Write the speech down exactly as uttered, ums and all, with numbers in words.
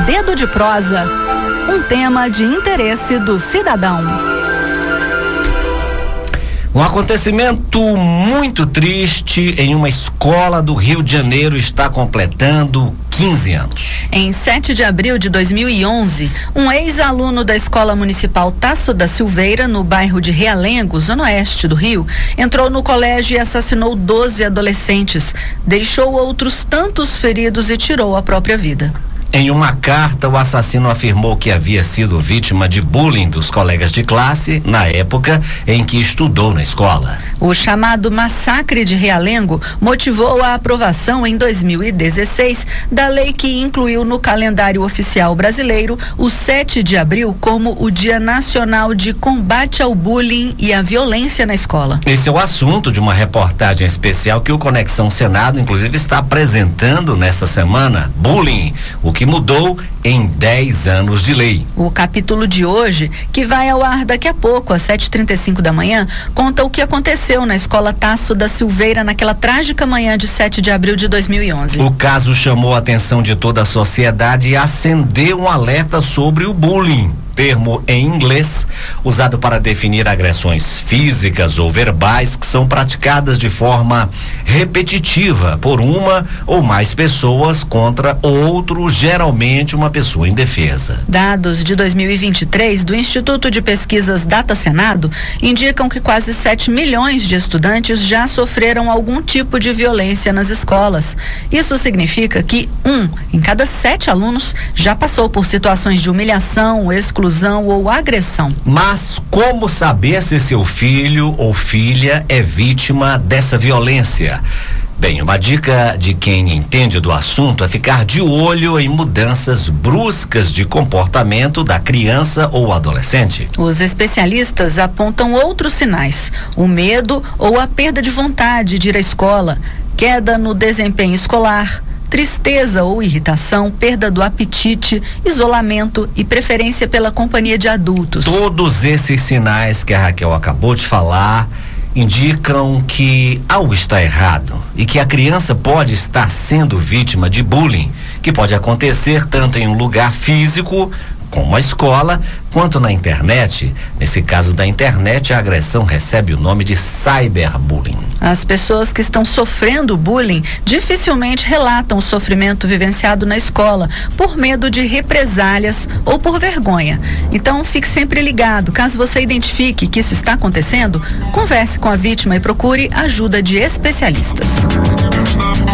Dedo de Prosa, um tema de interesse do cidadão. Um acontecimento muito triste em uma escola do Rio de Janeiro está completando quinze anos. Em sete de abril de dois mil e onze, um ex-aluno da Escola Municipal Tasso da Silveira, no bairro de Realengo, zona oeste do Rio, entrou no colégio e assassinou doze adolescentes, deixou outros tantos feridos e tirou a própria vida. Em uma carta, o assassino afirmou que havia sido vítima de bullying dos colegas de classe na época em que estudou na escola. O chamado Massacre de Realengo motivou a aprovação em dois mil e dezesseis da lei que incluiu no calendário oficial brasileiro o sete de abril como o Dia Nacional de Combate ao Bullying e à Violência na Escola. Esse é o assunto de uma reportagem especial que o Conexão Senado, inclusive, está apresentando nesta semana. Bullying, o que mudou em dez anos de lei. O capítulo de hoje, que vai ao ar daqui a pouco, às sete e trinta e cinco da manhã, conta o que aconteceu na Escola Tasso da Silveira naquela trágica manhã de sete de abril de dois mil e onze. O caso chamou a atenção de toda a sociedade e acendeu um alerta sobre o bullying, termo em inglês usado para definir agressões físicas ou verbais que são praticadas de forma repetitiva por uma ou mais pessoas contra outro, geralmente uma pessoa indefesa. Dados de dois mil e vinte e três do Instituto de Pesquisas Data Senado indicam que quase sete milhões de estudantes já sofreram algum tipo de violência nas escolas. Isso significa que um em cada sete alunos já passou por situações de humilhação, exclusão ou agressão. Mas como saber se seu filho ou filha é vítima dessa violência? Bem, uma dica de quem entende do assunto é ficar de olho em mudanças bruscas de comportamento da criança ou adolescente. Os especialistas apontam outros sinais: o medo ou a perda de vontade de ir à escola, queda no desempenho escolar, tristeza ou irritação, perda do apetite, isolamento e preferência pela companhia de adultos. Todos esses sinais que a Raquel acabou de falar indicam que algo está errado e que a criança pode estar sendo vítima de bullying, que pode acontecer tanto em um lugar físico como a escola, quanto na internet. Nesse caso da internet, a agressão recebe o nome de cyberbullying. As pessoas que estão sofrendo bullying dificilmente relatam o sofrimento vivenciado na escola por medo de represálias ou por vergonha. Então, fique sempre ligado. Caso você identifique que isso está acontecendo, converse com a vítima e procure ajuda de especialistas.